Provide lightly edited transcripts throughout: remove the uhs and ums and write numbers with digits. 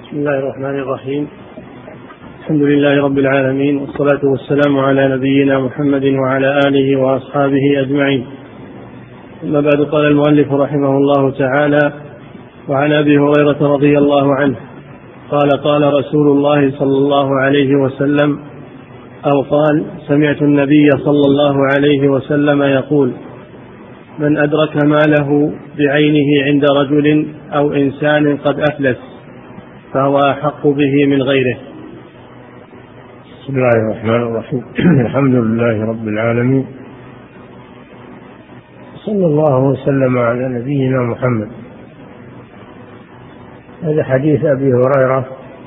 بسم الله الرحمن الرحيم. الحمد لله رب العالمين، والصلاة والسلام على نبينا محمد وعلى آله وأصحابه أجمعين. أما بعد، قال المؤلف رحمه الله تعالى: وعن أبي هريرة رضي الله عنه قال: قال رسول الله صلى الله عليه وسلم، أو قال: سمعت النبي صلى الله عليه وسلم يقول: من أدرك ماله بعينه عند رجل أو إنسان قد أفلس فهو أحق به من غيره. بسم الله الرحمن الرحيم. الحمد لله رب العالمين، صلى الله وسلم على نبينا محمد. هذا حديث أبي هريرة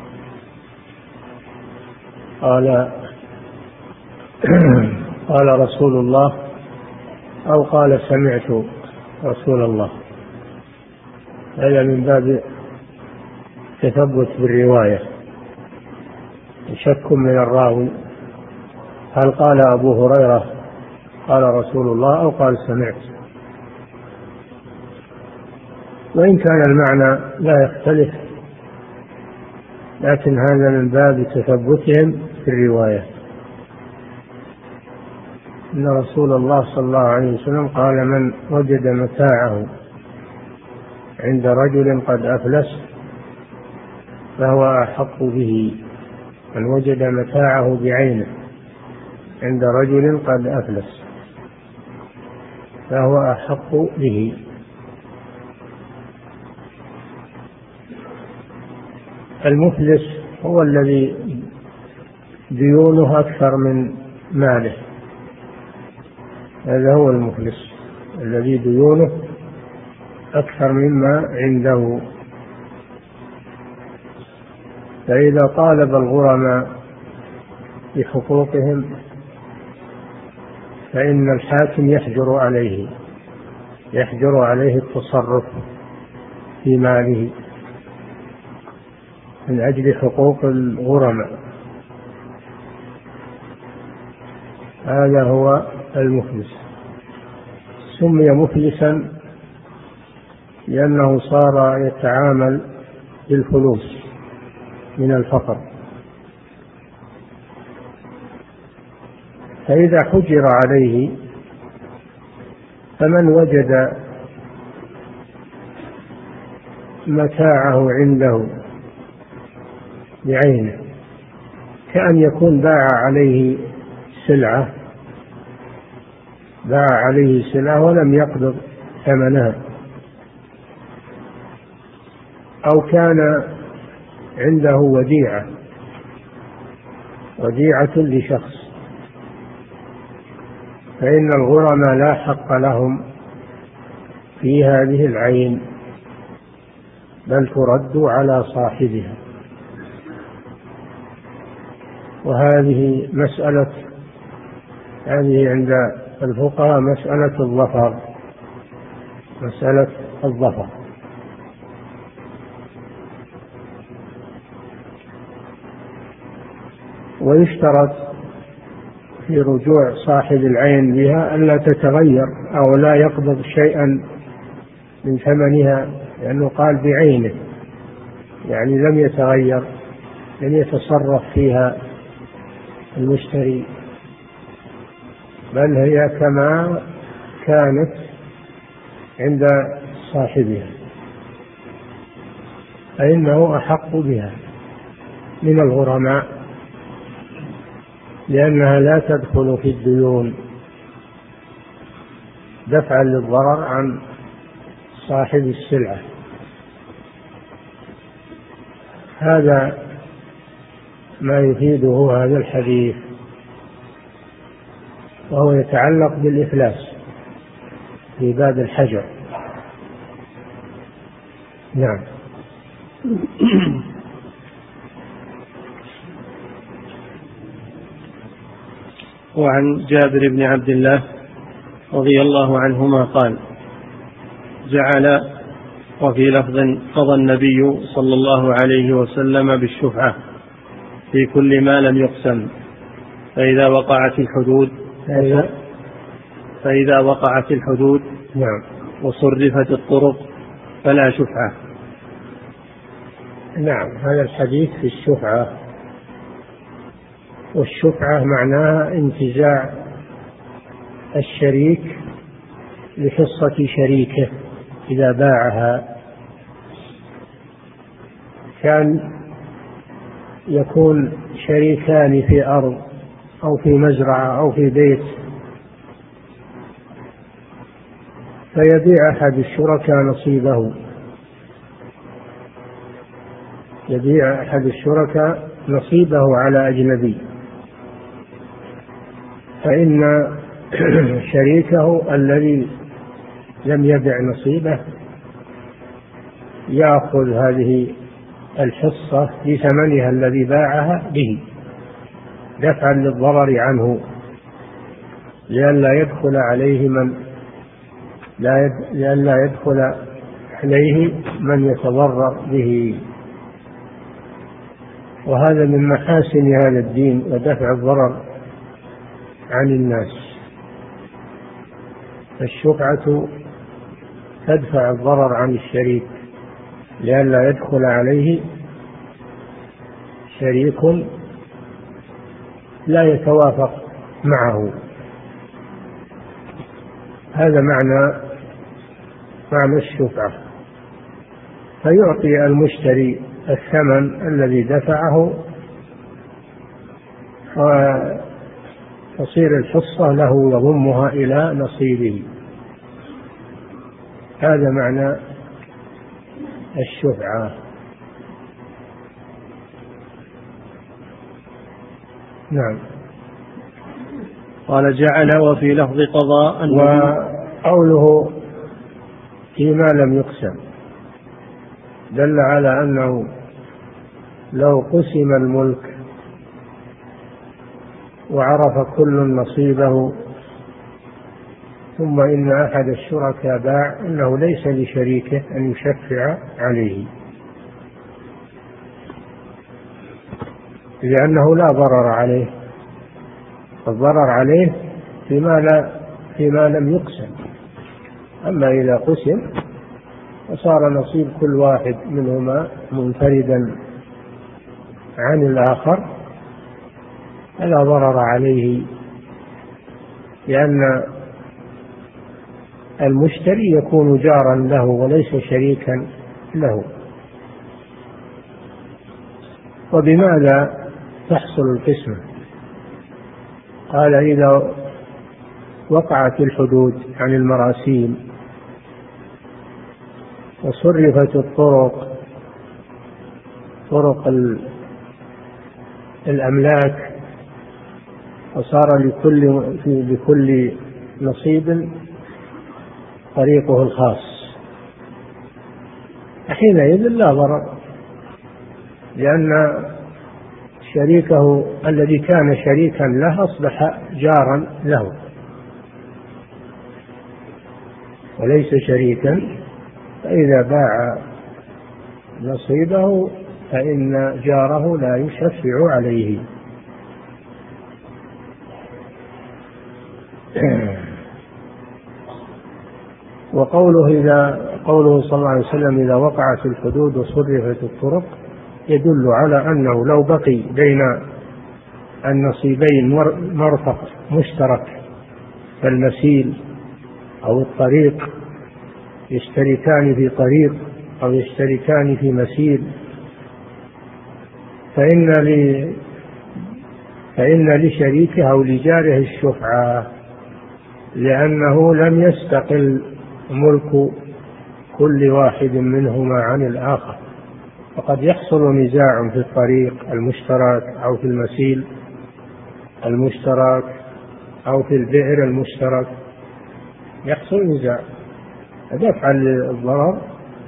قال رسول الله، أو قال سمعت رسول الله. هذا من باب تثبت بالرواية، شك من الراوي هل قال أبو هريرة قال رسول الله أو قال سمعت، وإن كان المعنى لا يختلف، لكن هذا من باب تثبتهم في الرواية. إن رسول الله صلى الله عليه وسلم قال: من وجد متاعه عند رجل قد أفلس فهو أحق به. من وجد متاعه بعينه عند رجل قد أفلس فهو أحق به. المفلس هو الذي ديونه أكثر من ماله، هذا هو المفلس الذي ديونه أكثر مما عنده. فإذا طالب الغرماء بحقوقهم فإن الحاكم يحجر عليه التصرف في ماله من أجل حقوق الغرماء. هذا هو المفلس. سمي مفلسا لأنه صار يتعامل بالفلوس من الفقر. فإذا حجر عليه، فمن وجد متاعه عنده بعينه، كأن يكون باع عليه سلعة ولم يقبض ثمنها، أو كان عنده وديعة لشخص، فإن الغرماء لا حق لهم في هذه العين، بل ترد على صاحبها. وهذه هذه عند الفقهاء مسألة الظفر. ويشترط في رجوع صاحب العين بها ألا تتغير أو لا يقبض شيئا من ثمنها، لأنه قال بعينه، يعني لم يتغير، لم يتصرف فيها المشتري، بل هي كما كانت عند صاحبها، فإنه أحق بها من الغرماء، لأنها لا تدخل في الديون دفعا للضرر عن صاحب السلعة. هذا ما يفيده هذا الحديث، وهو يتعلق بالإفلاس في باب الحجر. نعم. وعن جابر بن عبد الله رضي الله عنهما قال: جعل، وفي لفظ: قضى النبي صلى الله عليه وسلم بالشفعة في كل ما لم يقسم، فإذا وقعت الحدود وصرفت الطرق فلا شفعة. نعم، هذا الحديث في الشفعة، والشفعة معناها انتزاع الشريك لحصة شريكه إذا باعها. كان يكون شريكان في أرض أو في مزرعة أو في بيت، فيبيع أحد الشركاء نصيبه، يبيع أحد الشركاء نصيبه على أجنبي، فإن شريكه الذي لم يبع نصيبه يأخذ هذه الحصة بثمنها الذي باعها به دفعا للضرر عنه، لئلا يدخل عليه من يتضرر به. وهذا من محاسن هذا الدين ودفع الضرر عن الناس. الشفعة تدفع الضرر عن الشريك لئلا يدخل عليه شريك لا يتوافق معه. هذا معنى الشفعة. فيعطي المشتري الثمن الذي دفعه وتصير الحصة له يضمها إلى نصيبه. هذا معنى الشفعة. نعم. قال جعل وفي لفظ قضاء. وقوله فيما لم يقسم دل على أنه لو قسم الملك وعرف كل نصيبه ثم إن أحد الشركاء باع، إنه ليس لشريكه أن يشفع عليه، لأنه لا ضرر عليه. الضرر عليه فيما لم يقسم. أما إذا قسم وصار نصيب كل واحد منهما منفردا عن الآخر فلا ضرر عليه، لأن المشتري يكون جارا له وليس شريكا له. وبماذا تحصل القسمة؟ قال إذا وقعت الحدود عن المراسيم وصرفت طرق الأملاك وصار لكل نصيب طريقه الخاص، حينئذ لا ضرر، لأن شريكه الذي كان شريكا له أصبح جارا له وليس شريكا. فإذا باع نصيبه فإن جاره لا يشفع عليه. قوله صلى الله عليه وسلم إذا وقعت الحدود وصرفت الطرق يدل على أنه لو بقي بين النصيبين مرفق مشترك كالمسيل أو الطريق، يشتركان في طريق أو يشتركان في مسيل، فإن لشريكه أو لجاره الشفعة، لأنه لم يستقل ملك كل واحد منهما عن الآخر. فقد يحصل نزاع في الطريق المشترك أو في المسيل المشترك أو في البئر المشترك، يحصل نزاع. دفعا للضرر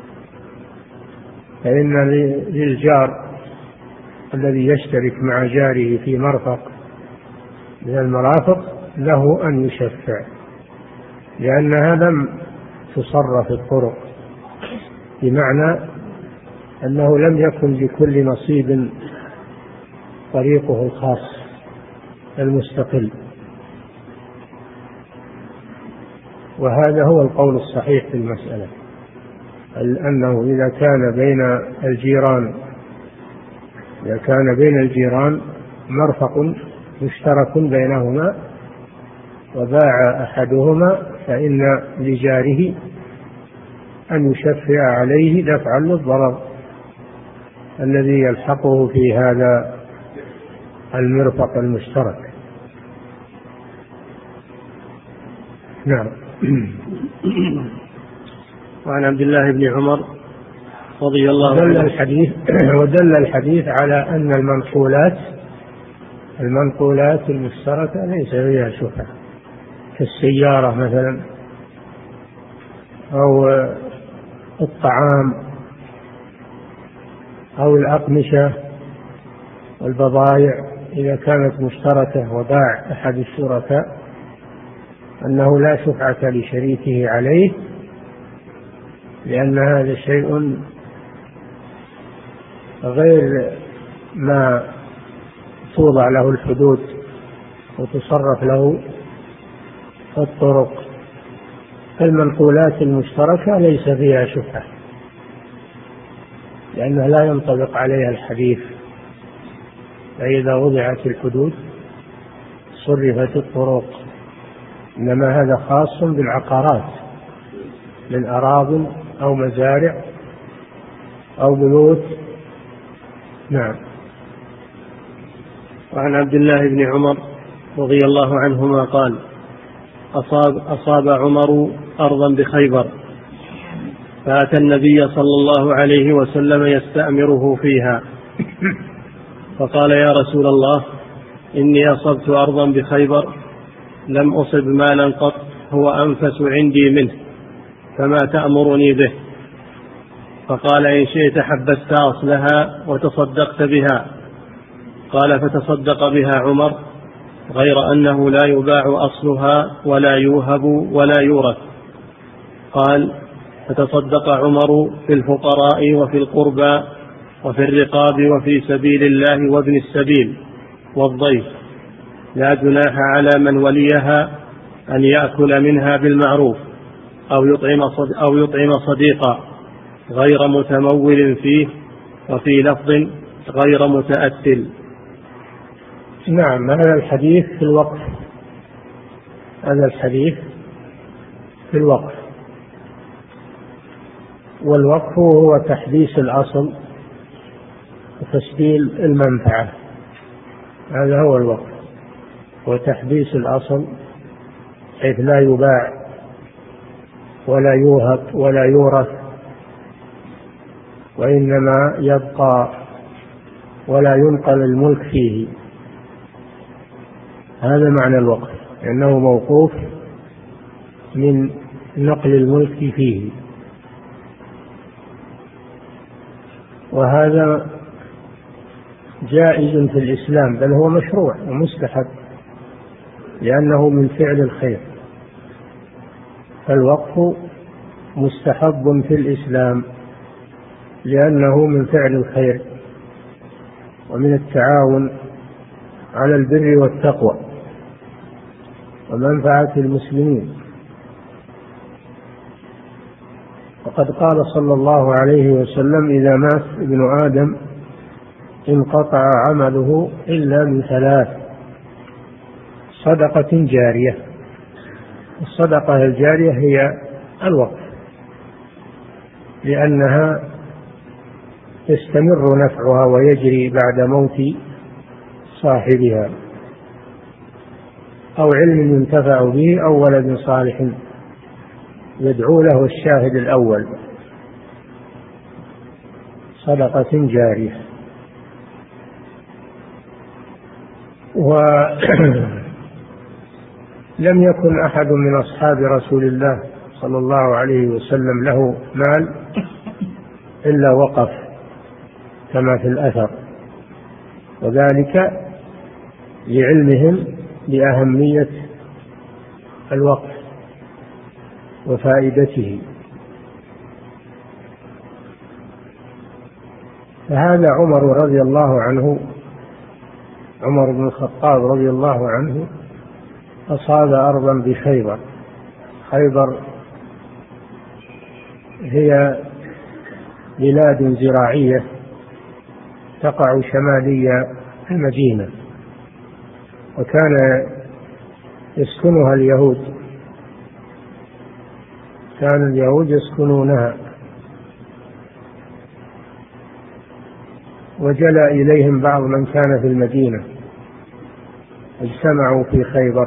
فإن للجار الذي يشترك مع جاره في مرفق من المرافق له أن يشفع، لأنها لم تصرف الطرق، بمعنى أنه لم يكن لكل نصيب طريقه الخاص المستقل. وهذا هو القول الصحيح في المسألة، أنه إذا كان بين الجيران إذا كان بين الجيران مرفق مشترك بينهما وباع أحدهما فإن لجاره أن يشفع عليه دفعا للضرر الذي يلحقه في هذا المرفق المشترك. نعم. وعن عبد الله بن عمر رضي الله عنه ودل الحديث على أن المنقولات المشتركة ليس فيها شفعة، كالسيارة مثلا أو الطعام أو الأقمشة والبضائع إذا كانت مشتركة وباع أحد الشركاء أنه لا شفعة لشريكه عليه، لأن هذا شيء غير ما توضع له الحدود وتصرف له الطرق. المنقولات المشتركة ليس فيها شفعة لأنه لا ينطبق عليها الحديث، فإذا وضعت الحدود صرفت الطرق، إنما هذا خاص بالعقارات من أراضٍ أو مزارع أو بيوت. نعم. وعن عبد الله بن عمر رضي الله عنهما قال: أصاب عمر أرضا بخيبر، فأتى النبي صلى الله عليه وسلم يستأمره فيها، فقال: يا رسول الله، إني أصبت أرضا بخيبر لم أصب مالا قط هو أنفس عندي منه، فما تأمرني به؟ فقال: إن شئت حبست أصلها وتصدقت بها. قال: فتصدق بها عمر، غير أنه لا يباع أصلها ولا يوهب ولا يورث. قال: فتصدق عمر في الفقراء وفي القربى وفي الرقاب وفي سبيل الله وابن السبيل والضيف، لا جناح على من وليها أن يأكل منها بالمعروف أو يطعم صديقا غير متمول فيه، وفي لفظ غير متأتل. نعم. هذا الحديث في الوقف، والوقف هو تحديث الأصل وتسجيل المنفعة، هذا هو الوقف، وتحديث الأصل حيث لا يباع ولا يوهب ولا يورث، وإنما يبقى ولا ينقل الملك فيه، هذا معنى الوقف، لأنه موقوف من نقل الملك فيه. وهذا جائز في الإسلام، بل هو مشروع ومستحب، لأنه من فعل الخير، فالوقف مستحب في الإسلام لأنه من فعل الخير ومن التعاون على البر والتقوى ومنفعة المسلمين. وقد قال صلى الله عليه وسلم: إذا مات ابن آدم انقطع عمله إلا من ثلاث: صدقة جارية. الصدقة الجارية هي الوقف، لأنها يستمر نفعها ويجري بعد موت صاحبها، أو علم ينتفع به أو ولد صالح يدعو له الشاهد الأول، صدقة جارية. ولم يكن أحد من أصحاب رسول الله صلى الله عليه وسلم له مال إلا وقف كما في الأثر، وذلك لعلمهم بأهمية الوقف وفائدته. فهذا عمر رضي الله عنه، عمر بن الخطاب رضي الله عنه، أصاب أرضا بخيبر. خيبر هي بلاد زراعية تقع شمالي المدينة، وكان يسكنها اليهود، كان اليهود يسكنونها، وجلى إليهم بعض من كان في المدينة، اجتمعوا في خيبر،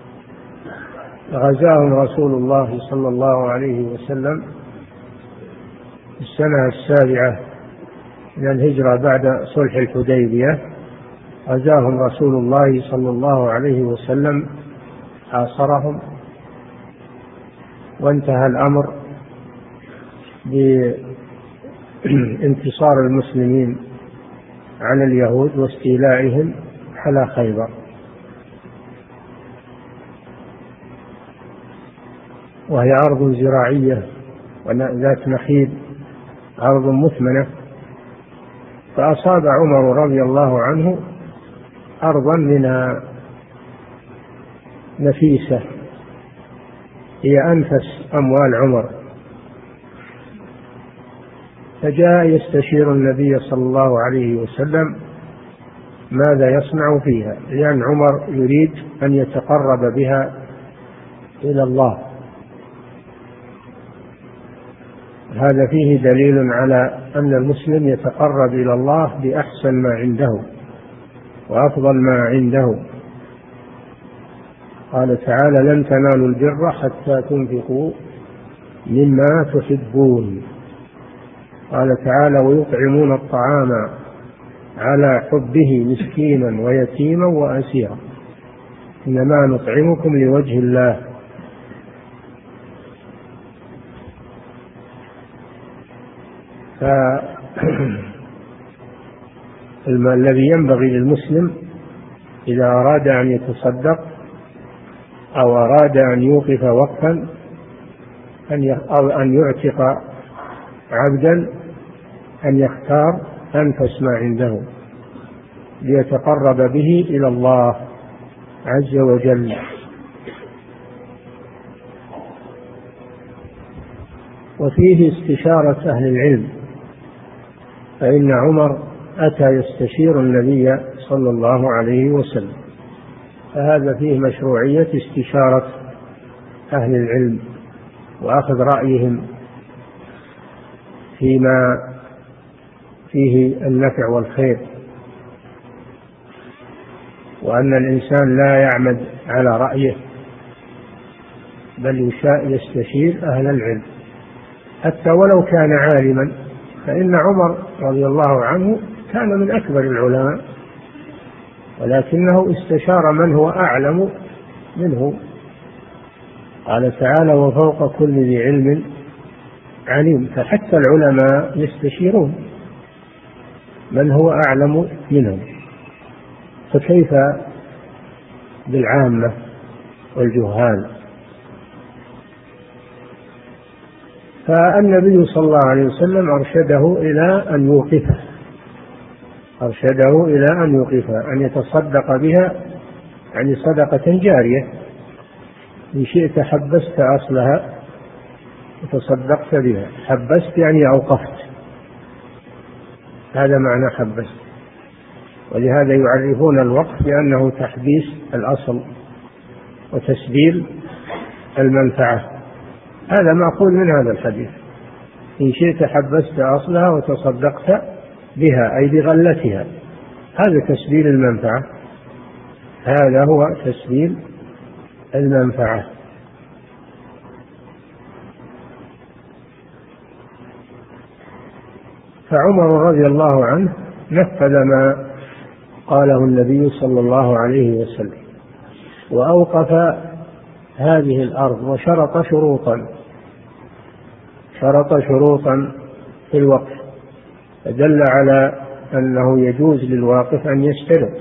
غزاهم رسول الله صلى الله عليه وسلم في السنة 7 من الهجرة بعد صلح الحديبية. غزاهم رسول الله صلى الله عليه وسلم، حاصرهم، وانتهى الأمر بانتصار المسلمين على اليهود واستيلائهم على خيبر. وهي أرض زراعية وذات نخيل، أرض مثمنة. فأصاب عمر رضي الله عنه أرضا منها نفيسة، هي أنفس أموال عمر، فجاء يستشير النبي صلى الله عليه وسلم ماذا يصنع فيها، لأن عمر يريد أن يتقرب بها إلى الله. هذا فيه دليل على أن المسلم يتقرب إلى الله بأحسن ما عنده وأفضل ما عنده. قال تعالى: لن تنالوا البر حتى تنفقوا مما تحبون. قال تعالى: ويطعمون الطعام على حبه مسكينا ويتيما وأسيرا إنما نطعمكم لوجه الله. الذي ينبغي للمسلم إذا أراد أن يتصدق أو أراد أن يوقف وقفا أو أن يعتق عبدا أن يختار أنفس ما عنده ليتقرب به إلى الله عز وجل. وفيه استشارة أهل العلم، فإن عمر أتى يستشير النبي صلى الله عليه وسلم، فهذا فيه مشروعية استشارة أهل العلم وأخذ رأيهم فيما فيه النفع والخير، وأن الإنسان لا يعمد على رأيه بل يستشير أهل العلم حتى ولو كان عالما. فإن عمر رضي الله عنه كان من أكبر العلماء، ولكنه استشار من هو أعلم منه. قال تعالى: وفوق كل ذي علم عليم. فحتى العلماء يستشيرون من هو أعلم منهم، فكيف بالعامة والجهال؟ فالنبي صلى الله عليه وسلم أرشده إلى أن يوقفها، أن يتصدق بها، يعني صدقة جارية. إن شئت حبست أصلها وتصدقت بها. حبست يعني أوقفت، هذا معنى حبست. ولهذا يعرفون الوقف بأنه تحبيس الأصل وتسبيل المنفعة. هذا مأخوذ من هذا الحديث: إن شئت حبست أصلها وتصدقت بها، أي بغلتها. هذا تسبيل المنفعة، هذا هو تسبيل المنفعة. فعمر رضي الله عنه نفذ ما قاله النبي صلى الله عليه وسلم، وأوقف هذه الأرض، وشرط شروطا في الوقف، فدل على أنه يجوز للواقف أن يشترط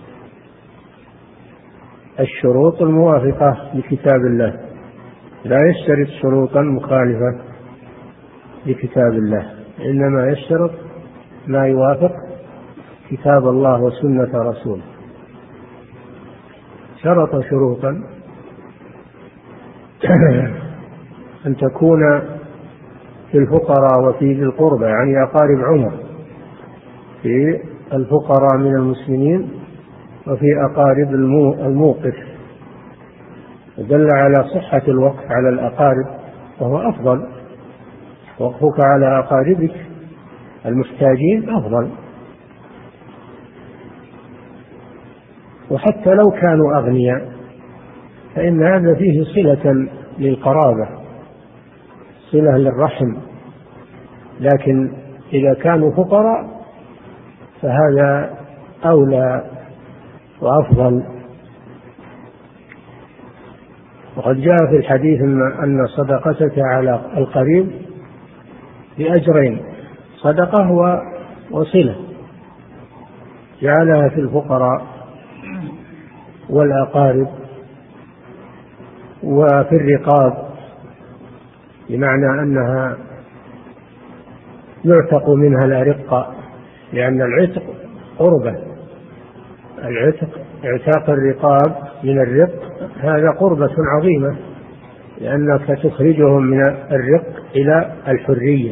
الشروط الموافقة لكتاب الله، لا يشترط شروطا مخالفة لكتاب الله، إنما يشترط ما يوافق كتاب الله وسنة رسوله. شرط شروطا أن تكون في الفقراء وفي ذي القربى، يعني أقارب عمر، في الفقراء من المسلمين وفي أقارب الموقف، دل على صحة الوقف على الأقارب، وهو أفضل. وقفك على أقاربك المحتاجين أفضل، وحتى لو كانوا أغنياء فإن هذا فيه صلة للقرابة، صلة للرحم، لكن إذا كانوا فقراء فهذا أولى وأفضل. وقد جاء في الحديث أن صدقتك على القريب بأجرين، صدقة وصلة، جعلها في الفقراء والأقارب وفي الرقاب، بمعنى أنها يعتق منها الأرقة، لأن العتق قربة، اعتاق الرقاب من الرق هذا قربة عظيمة، لأنك تخرجهم من الرق إلى الحرية.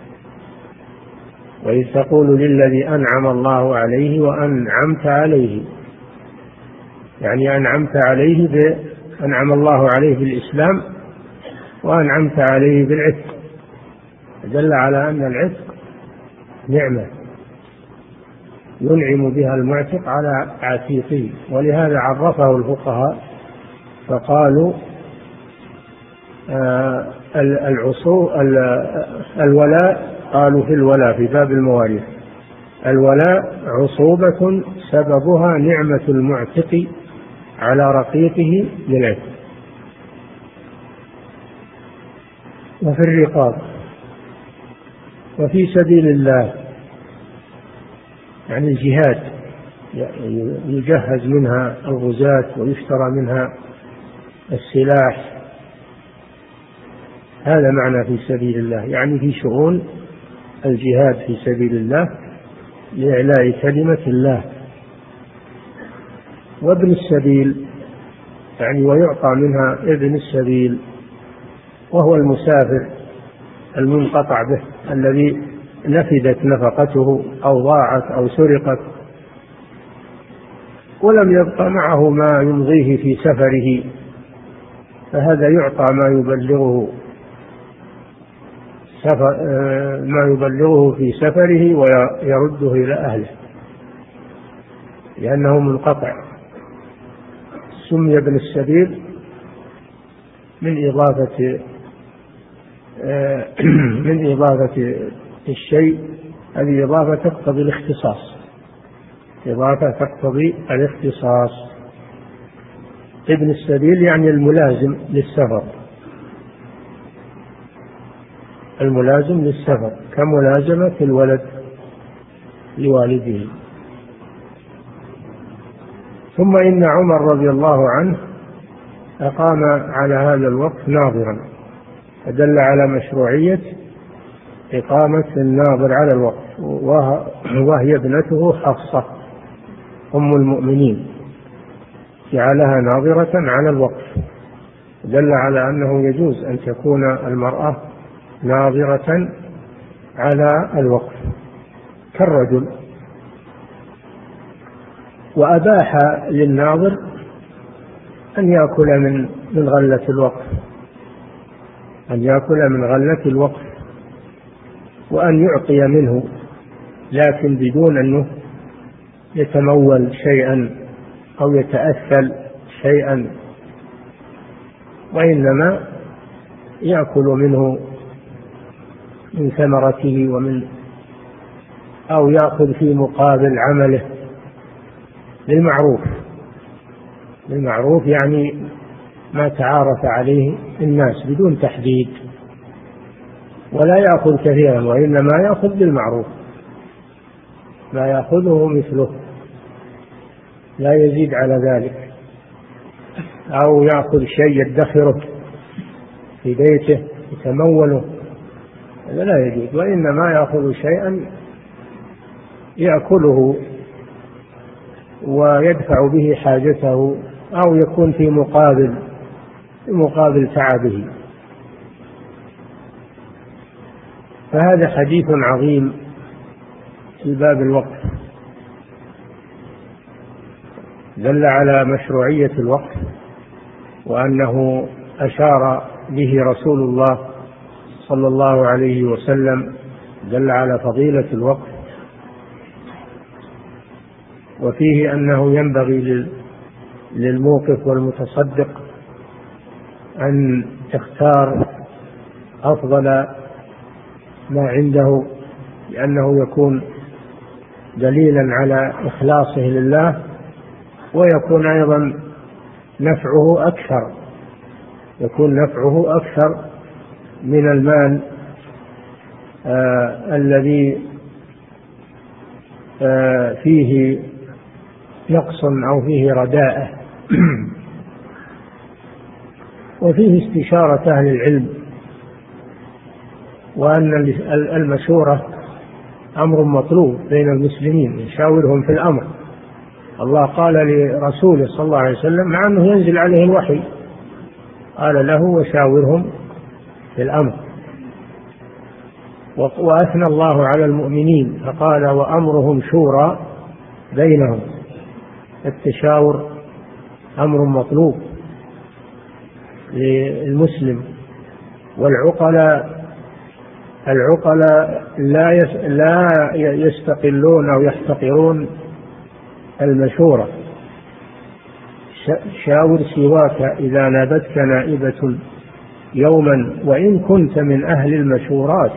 وإذ تقول للذي أنعم الله عليه وأنعمت عليه، يعني أنعم الله عليه بالإسلام وأنعمت عليه بالعتق، دل على أن العتق نعمة ينعم بها المعتق على عتيقه. ولهذا عرفه الفقهاء فقالوا الولاء، قالوا في الولاء في باب المواريث: الولاء عصوبة سببها نعمة المعتق على رقيقه للعتق. وفي الرقاب وفي سبيل الله، يعني الجهاد، يجهز منها الغزاة ويشترى منها السلاح، هذا معنى في سبيل الله، يعني في شؤون الجهاد في سبيل الله لإعلاء كلمة الله. وابن السبيل، يعني ويعطى منها ابن السبيل، وهو المسافر المنقطع به الذي نفدت نفقته أو ضاعت أو سرقت ولم يبقى معه ما يمضيه في سفره، فهذا يعطى ما يبلغه في سفره ويرده إلى أهله، لأنه منقطع. سمي ابن السبيل من إضافة الشيء، هذه إضافة تقتضي الاختصاص. ابن السبيل يعني الملازم للسفر كملازمة الولد لوالده. ثم إن عمر رضي الله عنه أقام على هذا الوقف ناظرا، فدل على مشروعية إقامة الناظر على الوقف، وهي ابنته حفصة أم المؤمنين، جعلها ناظرة على الوقف، دل على أنه يجوز أن تكون المرأة ناظرة على الوقف كالرجل. وأباح للناظر أن يأكل من غلة الوقف، وأن يعطي منه، لكن بدون أنه يتمول شيئا أو يتأثل شيئا، وإنما يأكل منه من ثمرته أو يأخذ في مقابل عمله بالمعروف، يعني ما تعارف عليه الناس بدون تحديد، ولا يأخذ كثيرا، وإنما يأخذ بالمعروف، لا يأخذه مثله، لا يزيد على ذلك، أو يأخذ شيء يدخره في بيته يتموله، هذا لا يجوز، وإنما يأخذ شيئا يأكله ويدفع به حاجته، أو يكون في مقابل تعبه. فهذا حديث عظيم في باب الوقف، دل على مشروعية الوقف، وأنه أشار به رسول الله صلى الله عليه وسلم، دل على فضيلة الوقف. وفيه أنه ينبغي للموقف والمتصدق أن يختار أفضل ما عنده، لأنه يكون دليلا على إخلاصه لله، ويكون أيضا نفعه أكثر، يكون نفعه أكثر من المال الذي فيه نقص أو فيه رداءة. وفيه استشارة أهل العلم، وأن المشورة أمر مطلوب بين المسلمين، يشاورهم في الأمر. الله قال لرسوله صلى الله عليه وسلم مع أنه ينزل عليه الوحي، قال له وشاورهم في الأمر. وأثنى الله على المؤمنين فقال وأمرهم شورى بينهم. التشاور أمر مطلوب للمسلم، والعقلاء لا يستقلون أو يحتقرون المشورة. شاور سواك إذا نابتك نائبة يوما وإن كنت من أهل المشورات.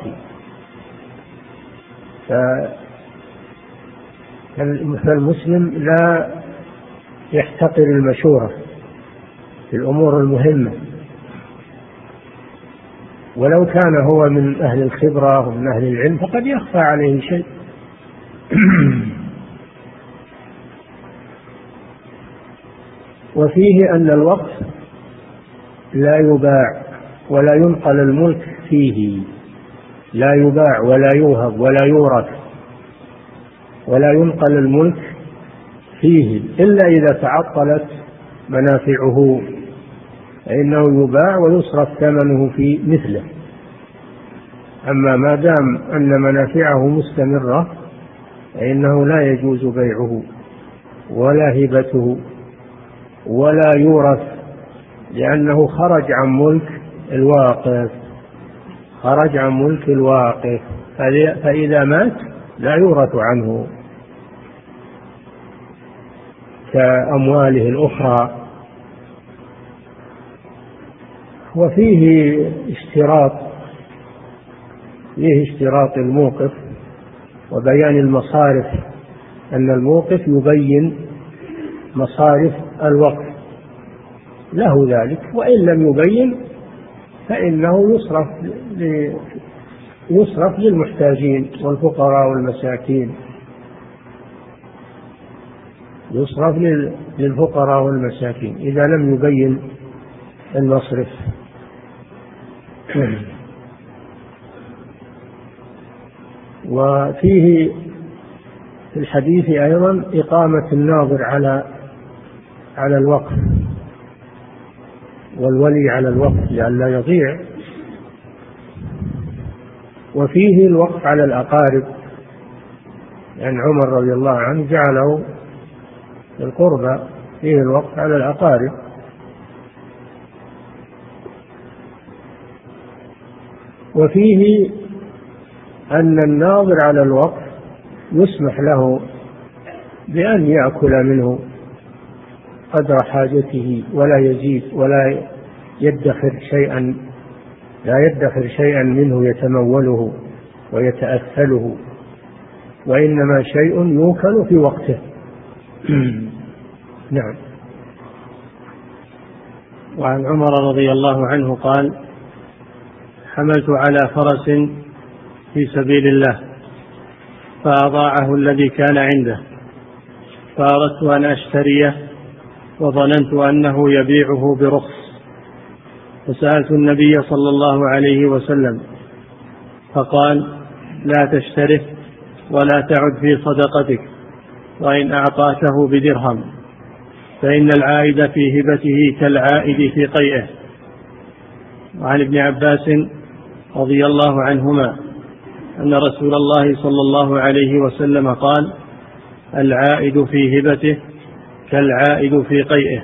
فالمسلم لا يحتقر المشورة في الأمور المهمة، ولو كان هو من أهل الخبرة ومن أهل العلم فقد يخفى عليه شيء. وفيه أن الوقف لا يباع ولا ينقل الملك فيه، لا يباع ولا يوهب ولا يورث ولا ينقل الملك فيه إلا إذا تعطلت منافعه، فإنه يباع ويصرف ثمنه في مثله. أما ما دام أن منافعه مستمرة فإنه لا يجوز بيعه ولا هبته ولا يورث، لأنه خرج عن ملك الواقف، خرج عن ملك الواقف، فإذا مات لا يورث عنه كأمواله الأخرى. وفيه اشتراط الموقف وبيان المصارف، أن الموقف يبين مصارف الوقف له ذلك، وإن لم يبين فإنه يصرف للمحتاجين والفقراء والمساكين، يصرف للفقراء والمساكين إذا لم يبين المصرف. وفيه في الحديث أيضا إقامة الناظر على الوقف والولي على الوقف لئلا يضيع. وفيه الوقف على الأقارب، يعني عمر رضي الله عنه جعله للقربى، فيه الوقف على الأقارب. وفيه أن الناظر على الوقف يسمح له بأن يأكل منه قدر حاجته ولا يزيد ولا يدخر شيئا منه يتموله ويتأثله، وإنما شيء يوكل في وقته. نعم. وعن عمر رضي الله عنه قال حملت على فرس في سبيل الله فأضاعه الذي كان عنده، فأردت أن أشتريه وظننت أنه يبيعه برخص، فسألت النبي صلى الله عليه وسلم فقال لا تشتره ولا تعد في صدقتك، وإن أعطاته بدرهم فإن العائد في هبته كالعائد في قيئه. وعن ابن عباس رضي الله عنهما أن رسول الله صلى الله عليه وسلم قال العائد في هبته كالعائد في قيئه.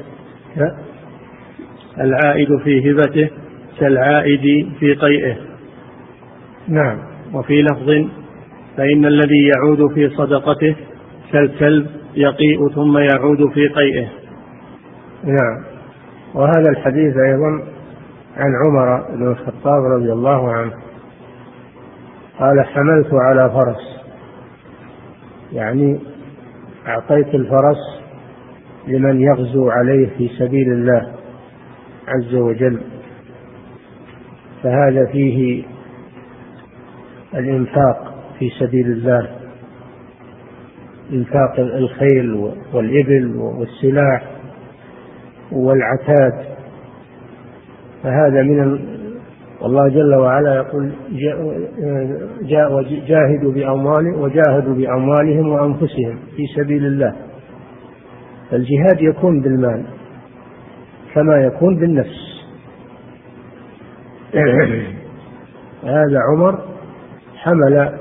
العائد في هبته كالعائد في قيئه. نعم. وفي لفظ فإن الذي يعود في صدقته كالكلب يقيء ثم يعود في قيئه. نعم. وهذا الحديث أيضا عن عمر بن الخطاب رضي الله عنه قال: حملت على فرس، يعني أعطيت الفرس لمن يغزو عليه في سبيل الله عز وجل، فهذا فيه الإنفاق في سبيل الله، إنفاق الخيل والإبل والسلاح والعتاد. فهذا والله جل وعلا يقول: وجاهدوا بأموالهم وأنفسهم في سبيل الله. الجهاد يكون بالمال كما يكون بالنفس. هذا عمر حمل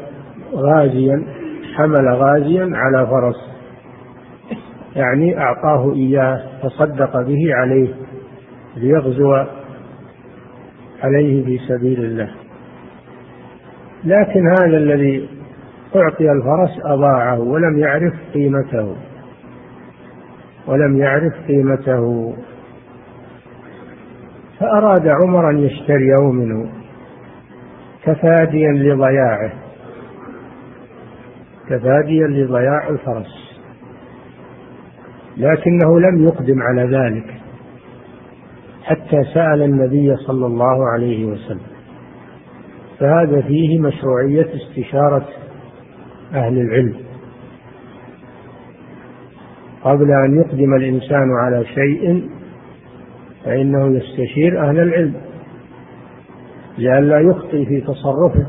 غازيا على فرس، يعني أعطاه إياه تصدق به عليه ليغزو عليه في سبيل الله. لكن هذا الذي أعطي الفرس أضاعه ولم يعرف قيمته، فأراد عمر أن يشتريه منه كفاديا لضياع الفرس، لكنه لم يقدم على ذلك حتى سأل النبي صلى الله عليه وسلم. فهذا فيه مشروعية استشارة أهل العلم قبل أن يقدم الإنسان على شيء، فإنه يستشير أهل العلم لئلا يخطئ في تصرفه.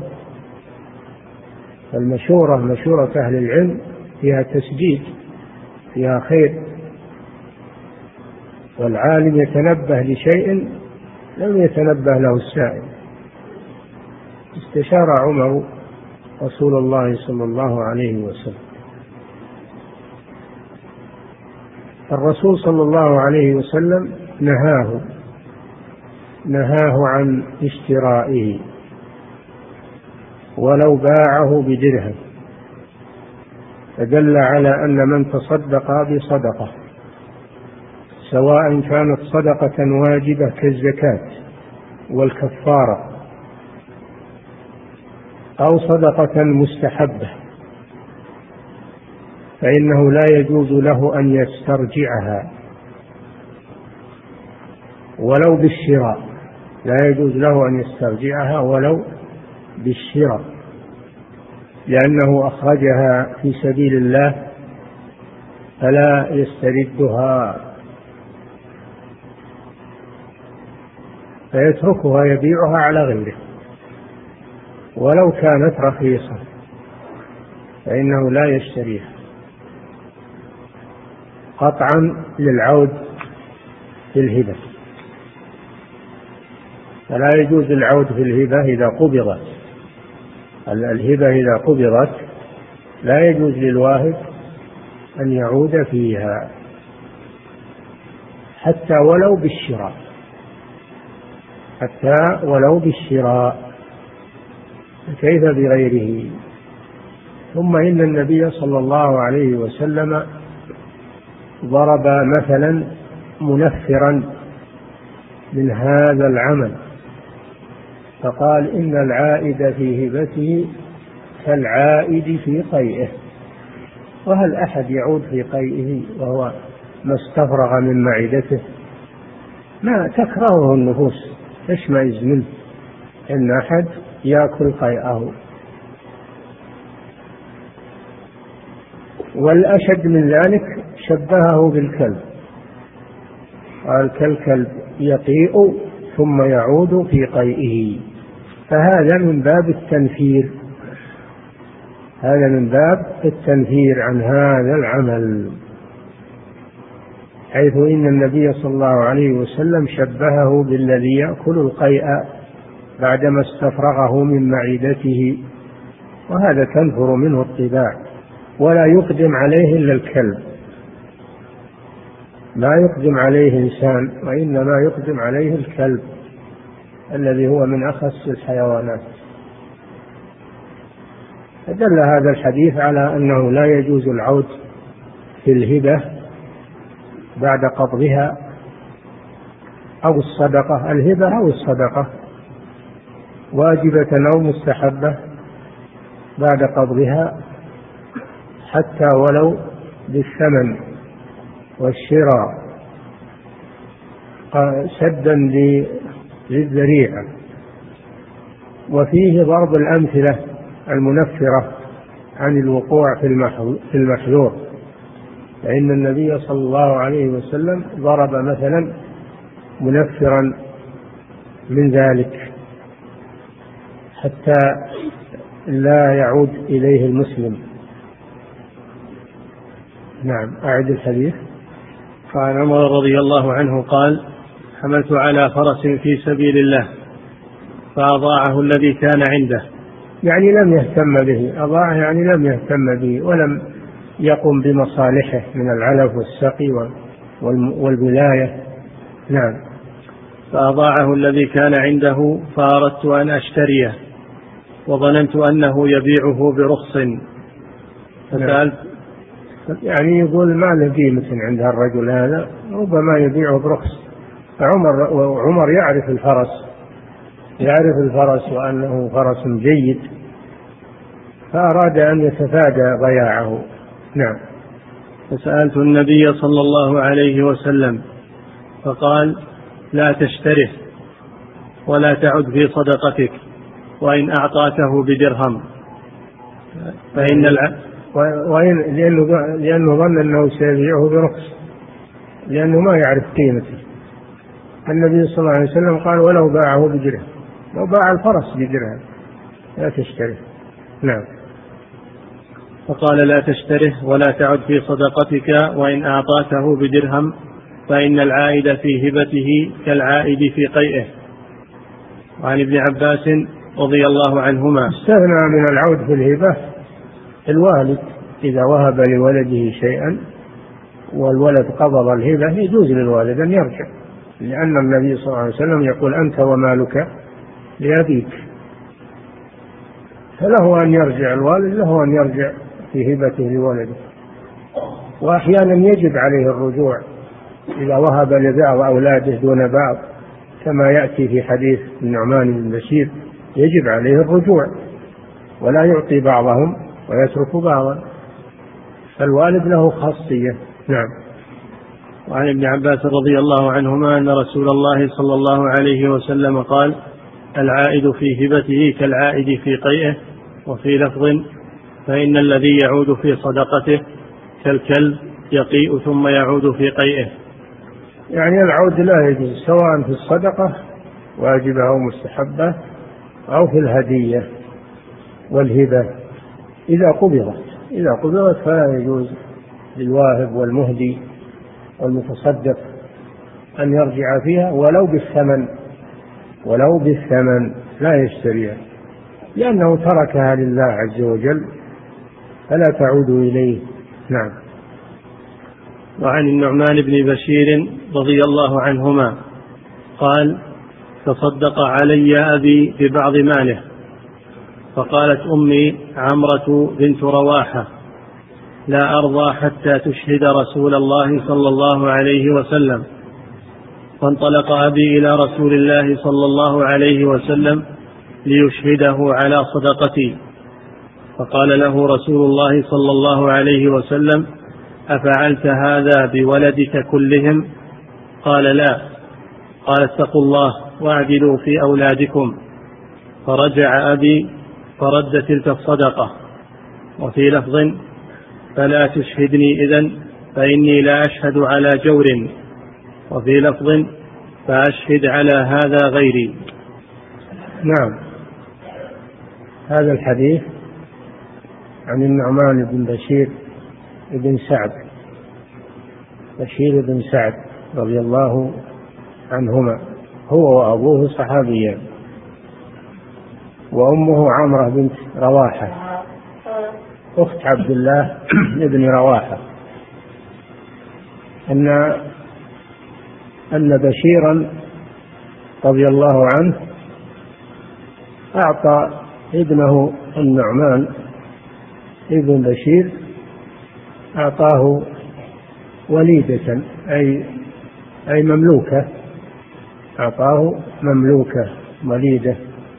مشورة أهل العلم فيها تسديد، فيها خير. والعالم يتنبه لشيء لم يتنبه له السائل. استشار عمر رسول الله صلى الله عليه وسلم، الرسول صلى الله عليه وسلم نهاه عن اشترائه ولو باعه بدرهم، فدل على أن من تصدق بصدقة، سواء كانت صدقة واجبة كالزكاة والكفارة أو صدقة مستحبة، فإنه لا يجوز له أن يسترجعها ولو بالشراء، لأنه أخرجها في سبيل الله فلا يستردها، فيتركها يبيعها على غيره ولو كانت رخيصة، فإنه لا يشتريها قطعا للعود في الهبة. فلا يجوز العود في الهبة إذا قبضت، الهبة إذا قبضت لا يجوز للواهب أن يعود فيها حتى ولو بالشراء، كيف بغيره؟ ثم إن النبي صلى الله عليه وسلم ضرب مثلا منفرا من هذا العمل، فقال: إن العائد في هبته كالعائد في قيئه. وهل أحد يعود في قيئه وهو ما استفرغ من معدته؟ ما تكرهه النفوس، تشمئز منه إن أحد يأكل قيئه. والأشد من ذلك شبهه بالكلب، قال: كالكلب يقيء ثم يعود في قيئه. فهذا من باب التنفير عن هذا العمل، حيث إن النبي صلى الله عليه وسلم شبهه بالذي يأكل القيء بعدما استفرغه من معدته، وهذا تنفر منه الطباع، ولا يقدم عليه إلا الكلب، ما يقدم عليه إنسان، وإنما يقدم عليه الكلب الذي هو من أخس الحيوانات. فدل هذا الحديث على أنه لا يجوز العود في الهبة بعد قبضها أو الصدقة، الهبة أو الصدقة واجبة أو مستحبة بعد قبضها، حتى ولو بالثمن والشراء سدا للذريعة. وفيه ضرب الأمثلة المنفرة عن الوقوع في المحذور، فإن النبي صلى الله عليه وسلم ضرب مثلا منفرا من ذلك حتى لا يعود إليه المسلم. نعم، أعد الحديث. فعن عمر رضي الله عنه قال: حملت على فرس في سبيل الله فأضاعه الذي كان عنده. يعني لم يهتم به، أضاعه يعني لم يهتم به ولم يقم بمصالحه من العلف والسقي والولاية. نعم. فأضاعه الذي كان عنده فأردت أن أشتريه وظننت أنه يبيعه برخص فسألت. يعني يقول ما له قيمة عند الرجل هذا، ربما يبيعه برخص. وعمر يعرف الفرس وأنه فرس جيد، فأراد أن يتفادى ضياعه. نعم. فسألت النبي صلى الله عليه وسلم فقال: لا تشتره ولا تعد في صدقتك، وإن أعطاته بدرهم فإن لأنه ظن أنه سيبيعه برخص، لأنه ما يعرف قيمته. النبي صلى الله عليه وسلم قال: ولو باعه بدرهم، لو باع الفرس بدرهم لا تشتره. نعم. فقال: لا تشتره ولا تعد في صدقتك، وإن أعطاته بدرهم فإن العائد في هبته كالعائد في قيئه. وعن ابن عباس رضي الله عنهما: استثنى من العود في الهبة الوالد، إذا وهب لولده شيئا والولد قبض الهبة يجوز للوالد أن يرجع، لأن النبي صلى الله عليه وسلم يقول: أنت ومالك لأبيك. فله أن يرجع، الوالد له أن يرجع في هبته لولده. وأحيانا يجب عليه الرجوع إذا وهب لبعض أولاده دون بعض، كما يأتي في حديث النعمان بن بشير، يجب عليه الرجوع ولا يعطي بعضهم ويترك بعضا، فالوالد له خاصية. نعم. وعن ابن عباس رضي الله عنهما أن رسول الله صلى الله عليه وسلم قال: العائد في هبته كالعائد في قيئه. وفي لفظ: فإن الذي يعود في صدقته كالكلب يقيء ثم يعود في قيئه. يعني العود لا يجوز، سواء في الصدقة واجبة أو مستحبة أو في الهدية والهبة إذا قبضت فلا يجوز للواهب والمهدي والمتصدق أن يرجع فيها ولو بالثمن لا يشتريها، لأنه تركها لله عز وجل فلا تعود إليه. نعم. وعن النعمان بن بشير رضي الله عنهما قال: تصدق علي أبي ببعض ماله، فقالت أمي عمرة بنت رواحة: لا أرضى حتى تشهد رسول الله صلى الله عليه وسلم. فانطلق أبي إلى رسول الله صلى الله عليه وسلم ليشهده على صدقتي، فقال له رسول الله صلى الله عليه وسلم: أفعلت هذا بولدك كلهم؟ قال: لا. قال: اتقوا الله واعدلوا في أولادكم. فرجع أبي فرد تلك الصدقة. وفي لفظ: فلا تشهدني إذن فإني لا أشهد على جور. وفي لفظ: فأشهد على هذا غيري. نعم. هذا الحديث عن النعمان بن بشير بن سعد رضي الله عنهما، هو وأبوه صحابيان، وأمه عمرة بنت رواحة أخت عبد الله بن رواحة، أن أن بشيرا رضي الله عنه أعطى ابنه النعمان ابن بشير، أعطاه وليدة أي مملوكة، أعطاه مملوكة وليدة.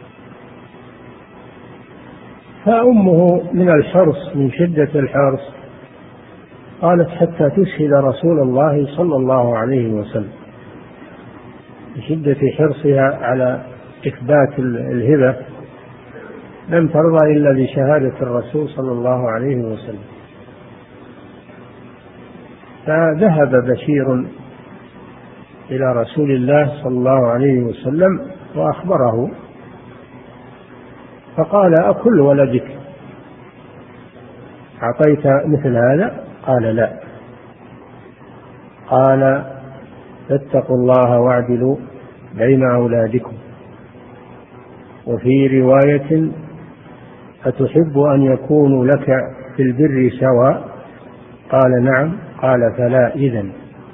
فأمه من الحرص، من شدة الحرص، قالت حتى تشهد رسول الله صلى الله عليه وسلم، بشدة حرصها على إثبات الهبة لم ترضى إلا بشهادة الرسول صلى الله عليه وسلم. فذهب بشير إلى رسول الله صلى الله عليه وسلم وأخبره، فقال: أكل ولدك أعطيت مثل هذا؟ قال: لا. قال: فاتقوا الله واعدلوا بين أولادكم. وفي رواية: أتحب أن يكونوا لك في البر سواء؟ قال: نعم. قال: فلا إذن.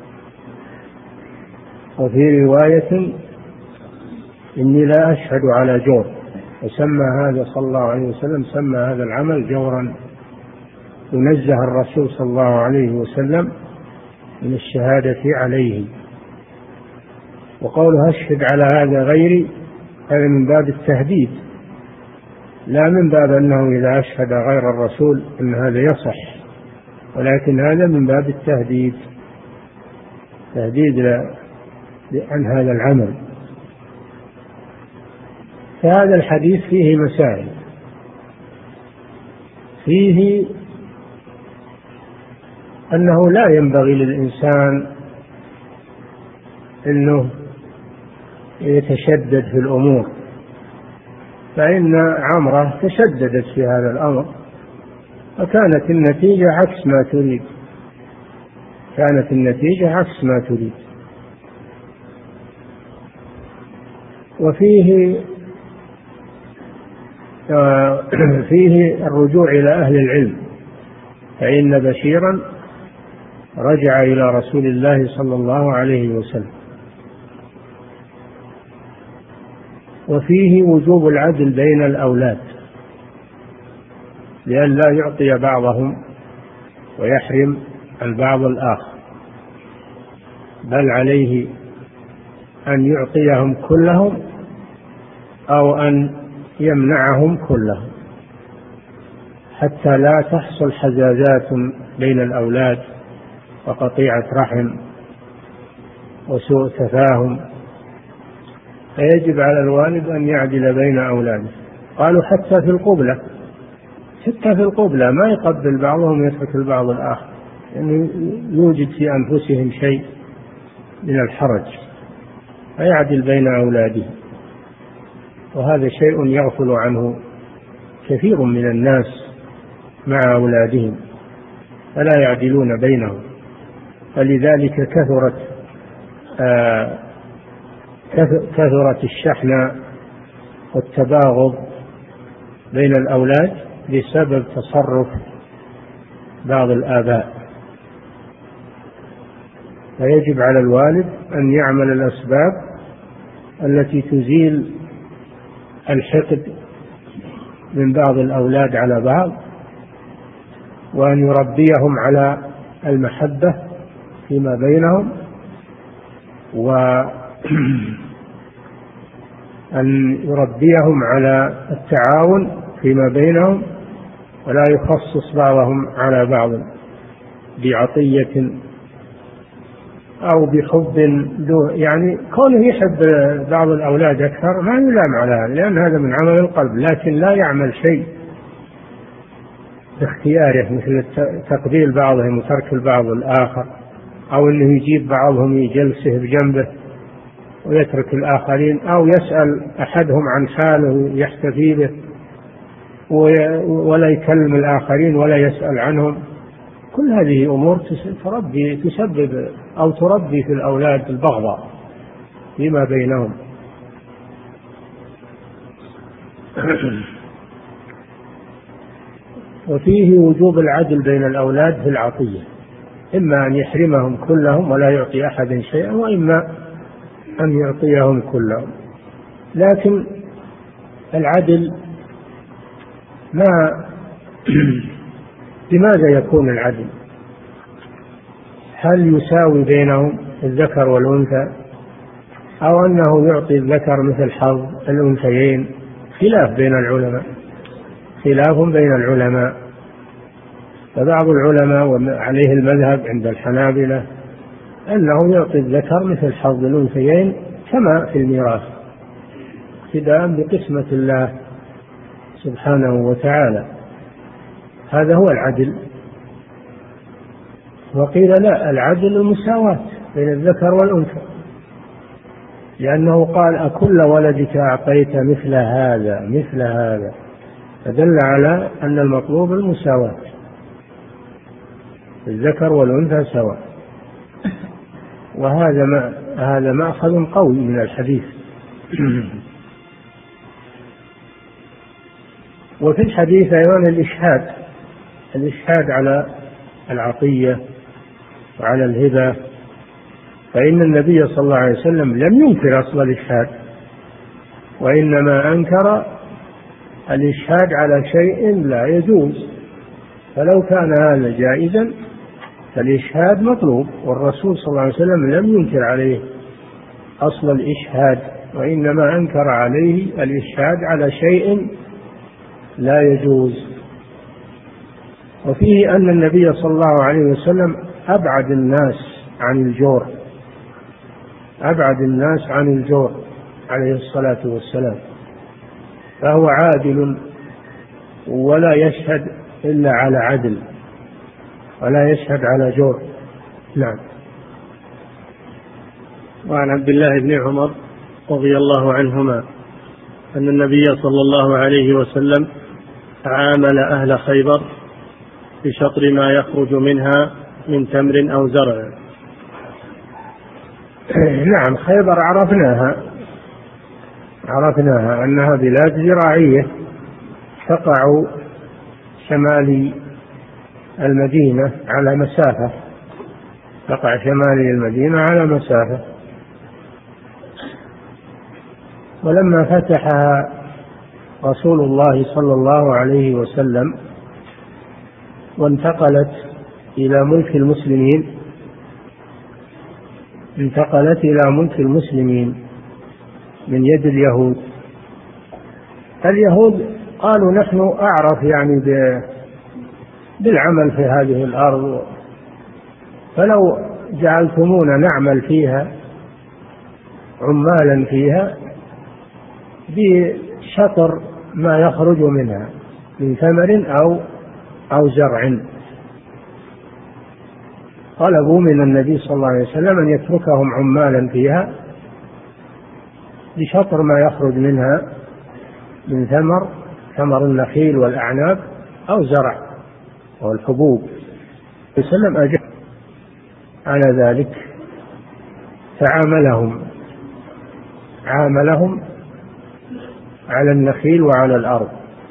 وفي رواية: إني لا أشهد على جور. وسمى هذا صلى الله عليه وسلم، سمى هذا العمل جورا، ينزه الرسول صلى الله عليه وسلم من الشهادة عليه. وقوله أشهد على هذا غيري، هذا من باب التهديد، لا من باب أنه إذا أشهد غير الرسول أن هذا يصح، ولكن هذا من باب التهديد، تهديد عن هذا العمل. فهذا الحديث فيه مسائل. فيه أنه لا ينبغي للإنسان أنه يتشدد في الأمور، فإن عمرة تشددت في هذا الأمر فكانت النتيجة عكس ما تريد، كانت النتيجة عكس ما تريد. وفيه الرجوع إلى أهل العلم، فإن بشيرا رجع إلى رسول الله صلى الله عليه وسلم. وفيه وجوب العدل بين الأولاد، لأن لا يعطي بعضهم ويحرم البعض الآخر، بل عليه أن يعطيهم كلهم أو أن يمنعهم كلهم، حتى لا تحصل حزازات بين الأولاد وقطيعة رحم وسوء تفاهم. فيجب على الوالد أن يعدل بين أولاده. قالوا حتى في القبلة، حتى في القبلة ما يقبل بعضهم ويترك البعض الآخر، لأنه يوجد في أنفسهم شيء من الحرج، فيعدل بين أولاده. وهذا شيء يغفل عنه كثير من الناس مع أولادهم، فلا يعدلون بينهم. فلذلك كثرت الشحنة والتباغض بين الأولاد بسبب تصرف بعض الآباء. فيجب على الوالد أن يعمل الأسباب التي تزيل الحقد من بعض الأولاد على بعض، وأن يربيهم على المحبة فيما بينهم، وأن يربيهم على التعاون فيما بينهم، ولا يخصص بعضهم على بعض بعطية أو بحب، يعني كونه يحب بعض الأولاد أكثر ما يلام على هذا، لأن هذا من عمل القلب، لكن لا يعمل شيء باختياره مثل تقبيل بعضهم وترك البعض الآخر، أو أنه يجيب بعضهم يجلسه بجنبه ويترك الآخرين، أو يسأل أحدهم عن حاله يحتفي به ولا يكلم الآخرين ولا يسأل عنهم. كل هذه أمور تسبب أو تربي في الأولاد البغضاء فيما بينهم. وفيه وجوب العدل بين الأولاد في العطية، إما أن يحرمهم كلهم ولا يعطي أحد شيئا، وإما أن يعطيهم كلهم. لكن العدل ما بماذا يكون العدل؟ هل يساوي بينهم الذكر والأنثى، أو أنه يعطي الذكر مثل حظ الأنثيين؟ خلاف بين العلماء. فبعض العلماء وعليه المذهب عند الحنابلة أنه يعطي الذكر مثل حظ الأنثيين كما في الميراث، ابتداء بقسمة الله سبحانه وتعالى. هذا هو العدل. وقيل لا، العدل المساواة بين الذكر والأنثى، لأنه قال أكل ولدك أعطيت مثل هذا، فدل على أن المطلوب المساواة، الذكر والأنثى سواء. وهذا مأخذ قوي من الحديث. وفي الحديث أيضا الإشهاد على العطية وعلى الهبة، فإن النبي صلى الله عليه وسلم لم ينكر أصل الإشهاد، وإنما أنكر الإشهاد على شيء لا يجوز. فلو كان هذا جائزا فالإشهاد مطلوب، والرسول صلى الله عليه وسلم لم ينكر عليه أصل الإشهاد، وإنما أنكر عليه الإشهاد على شيء لا يجوز. وفيه أن النبي صلى الله عليه وسلم أبعد الناس عن الجور عليه الصلاة والسلام، فهو عادل ولا يشهد إلا على عدل، ولا يشهد على جور. نعم. وعن عبد الله بن عمر رضي الله عنهما أن النبي صلى الله عليه وسلم عامل أهل خيبر بشطر ما يخرج منها من تمر أو زرع. نعم، خيبر عرفناها أنها بلاد زراعية تقع شمال المدينة على مسافة، ولما فتحها رسول الله صلى الله عليه وسلم وانتقلت إلى ملك المسلمين من يد اليهود قالوا نحن أعرف يعني بالعمل في هذه الأرض، فلو جعلتمونا نعمل فيها عمالا فيها بشطر ما يخرج منها من ثمر أو زرع. طلبوا من النبي صلى الله عليه وسلم أن يتركهم عمالا فيها بشطر ما يخرج منها من ثمر النخيل والأعناب أو زرع والحبوب. وسلم أجاب على ذلك، عاملهم على النخيل وعلى الأرض،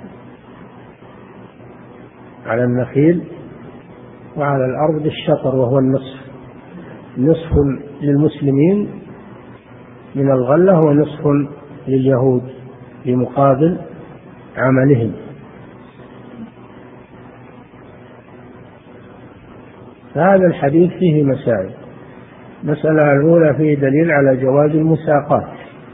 على النخيل وعلى الأرض بالشطر، وهو نصف للمسلمين من الغلة ونصف لليهود بمقابل عملهم. فهذا الحديث فيه مسائل. المسألة الأولى فيه دليل على جواز المساقات،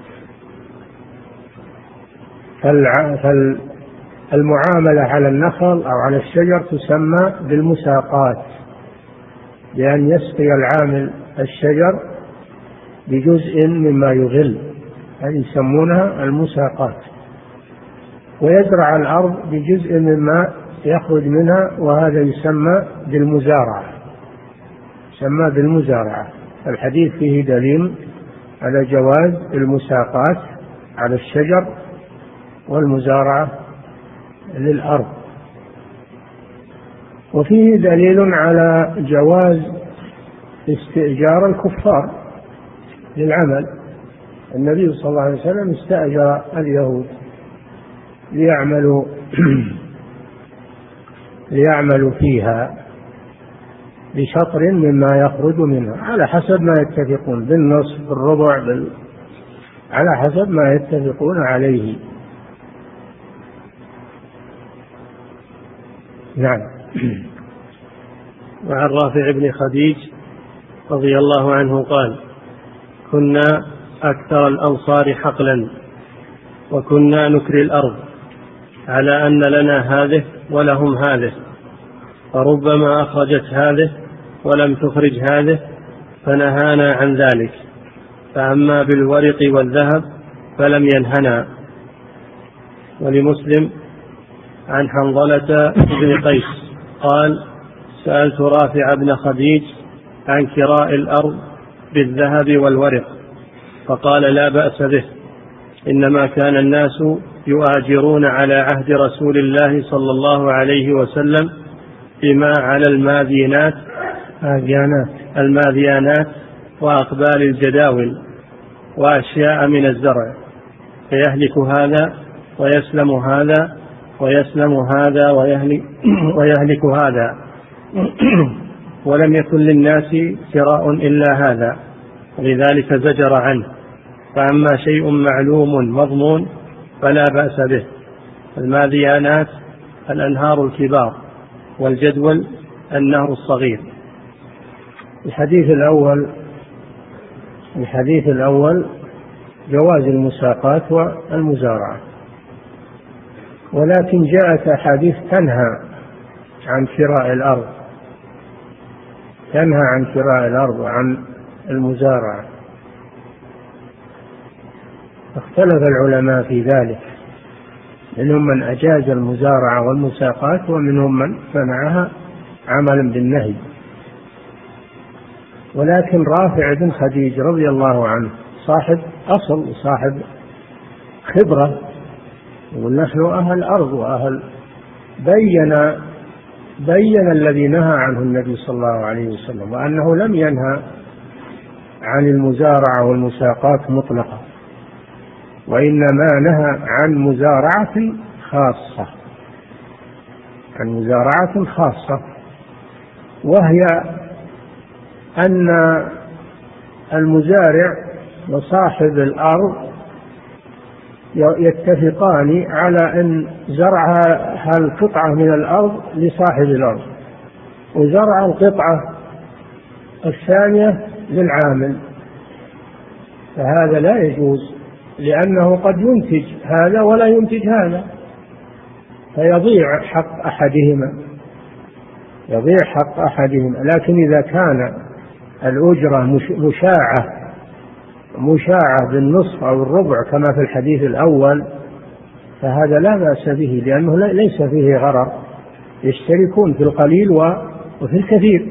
فالمعاملة على النخل أو على الشجر تسمى بالمساقات، لأن يسقي العامل الشجر بجزء مما يغل، هذه يسمونها المساقات، ويزرع الأرض بجزء مما يخرج منها، وهذا يسمى بالمزارعة. الحديث فيه دليل على جواز المساقات على الشجر والمزارعة للأرض. وفيه دليل على جواز استئجار الكفار للعمل. النبي صلى الله عليه وسلم استأجر اليهود ليعملوا فيها، بشطر مما يخرج منها على حسب ما يتفقون، بالنصف بالربع على حسب ما يتفقون عليه. نعم. وعن رافع بن خديج رضي الله عنه قال: كنا أكثر الأنصار حقلا وكنا نكري الأرض على أن لنا هذه ولهم هذه، فربما أخرجت هذه ولم تخرج هذه فنهانا عن ذلك، فأما بالورق والذهب فلم ينهنا. ولمسلم عن حنظلة بن قيس قال: سألت رافع بن خديج عن كراء الأرض بالذهب والورق، فقال: لا بأس به، إنما كان الناس يؤاجرون على عهد رسول الله صلى الله عليه وسلم بما على الماذيانات وأقبال الجداول وأشياء من الزرع، فيهلك هذا ويسلم هذا ويسلم هذا ويهلك هذا ولم يكن للناس كراء إلا هذا، ولذلك زجر عنه. فأما شيء معلوم مضمون فلا بأس به. الماذيانات الأنهار الكبار، والجدول النهر الصغير. الحديث الأول جواز المساقات والمزارعة، ولكن جاءت أحاديث تنهى عن كراء الأرض وعن المزارعة. اختلف العلماء في ذلك، منهم من أجاز المزارعة والمساقات ومنهم من منعها عملا بالنهي. ولكن رافع بن خديج رضي الله عنه صاحب أصل وصاحب خبرة، ونحن أهل أرض وأهل بين الذي نهى عنه النبي صلى الله عليه وسلم، وأنه لم ينهى عن المزارعة والمساقات مطلقا، وإنما نهى عن مزارعة خاصة، وهي أن المزارع وصاحب الأرض يتفقان على أن زرع القطعة من الأرض لصاحب الأرض، وزرع القطعة الثانية للعامل، فهذا لا يجوز، لأنه قد ينتج هذا ولا ينتج هذا، فيضيع حق أحدهما. لكن إذا كان الأجرة مشاعة بالنصف أو الربع كما في الحديث الأول، فهذا لا بأس به، لأنه ليس فيه غرر، يشتركون في القليل وفي الكثير.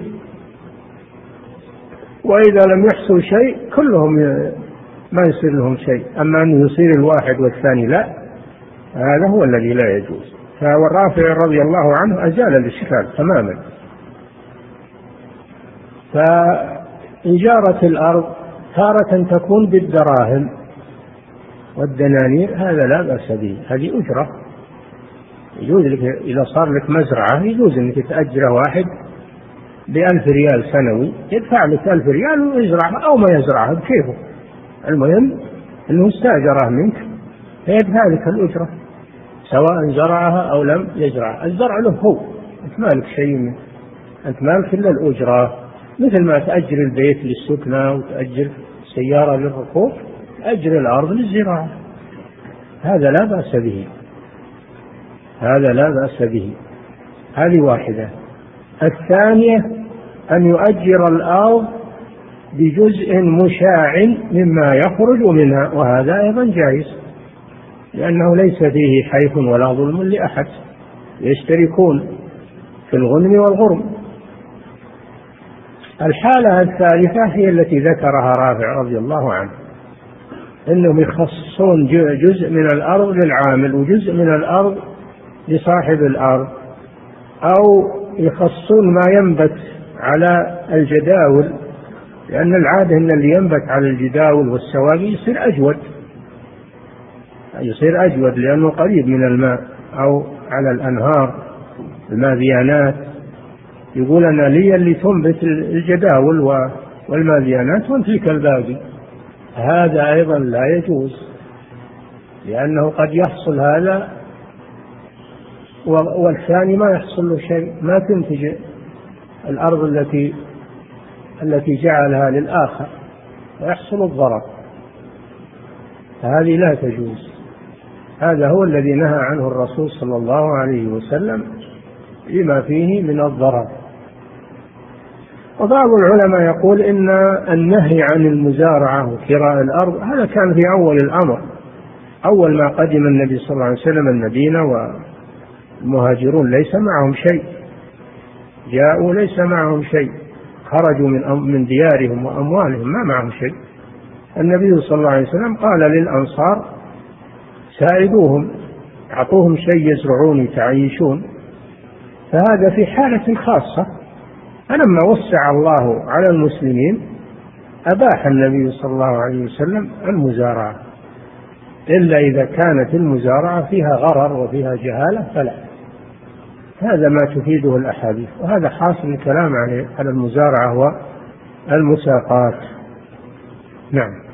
وإذا لم يحصل شيء كلهم ما يصير لهم شيء، أما أن يصير الواحد والثاني لا، هذا هو الذي لا يجوز. فالرافع رضي الله عنه أزال الإشكال تماما. فإجارة الأرض تارة تكون بالدراهم والدنانير، هذا لا بأس به، هذه أجرة يجوز لك. إذا صار لك مزرعة يجوز أنك تأجره واحد ب1000 ريال سنوي، يدفع لك 1000 ريال ويزرعها أو ما يزرعها بكيفه، المهم أنه استأجره منك فيدفع لك الأجرة سواء زرعها أو لم يزرعها. الزرع له هو، أنت مالك شيء منه، أنت مالك إلا الأجرة، مثل ما تأجر البيت للسكنة وتأجر سيارة للركوب، تأجر الأرض للزراعة، هذا لا بأس به. هذه واحدة. الثانية أن يؤجر الأرض بجزء مشاع مما يخرج منها، وهذا أيضا جائز، لأنه ليس فيه حيف ولا ظلم لأحد، يشتركون في الغنم والغرم. الحالة الثالثة هي التي ذكرها رافع رضي الله عنه، أنهم يخصصون جزء من الأرض للعامل وجزء من الأرض لصاحب الأرض، أو يخصصون ما ينبت على الجداول، لأن العادة أن اللي ينبت على الجداول والسواقي يصير أجود لأنه قريب من الماء، أو على الأنهار الماذيانات يقول أنا لي اللي تنبت الجداول والماديانات وأنت لك الباقي. هذا أيضا لا يجوز، لأنه قد يحصل هذا والثاني ما يحصل له شيء، ما تنتج الأرض التي جعلها للآخر ويحصل الضرر، فهذه لا تجوز. هذا هو الذي نهى عنه الرسول صلى الله عليه وسلم لما فيه من الضرر. وبعض العلماء يقول إن النهي عن المزارعة وكراء الأرض هذا كان في أول الأمر، أول ما قدم النبي صلى الله عليه وسلم المدينة والمهاجرون ليس معهم شيء، جاءوا ليس معهم شيء، خرجوا من ديارهم وأموالهم ما معهم شيء. النبي صلى الله عليه وسلم قال للأنصار ساعدوهم، أعطوهم شيء يزرعون يتعيشون، فهذا في حالة خاصة. فلما وسع الله على المسلمين أباح النبي صلى الله عليه وسلم المزارعة، إلا إذا كانت المزارعة فيها غرر وفيها جهالة فلا. هذا ما تفيده الأحاديث، وهذا حاصل الكلام على المزارعة والمساقات. نعم.